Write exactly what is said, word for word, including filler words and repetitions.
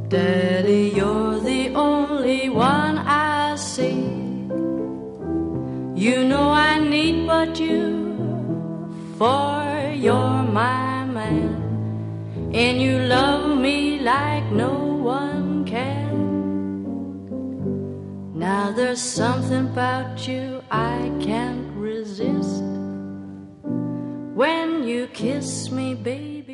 Daddy, you're the only one I see. You know I need but you, for you're my man, and you love me like no one can. Now there's something about you I can't resist. When you kiss me, baby,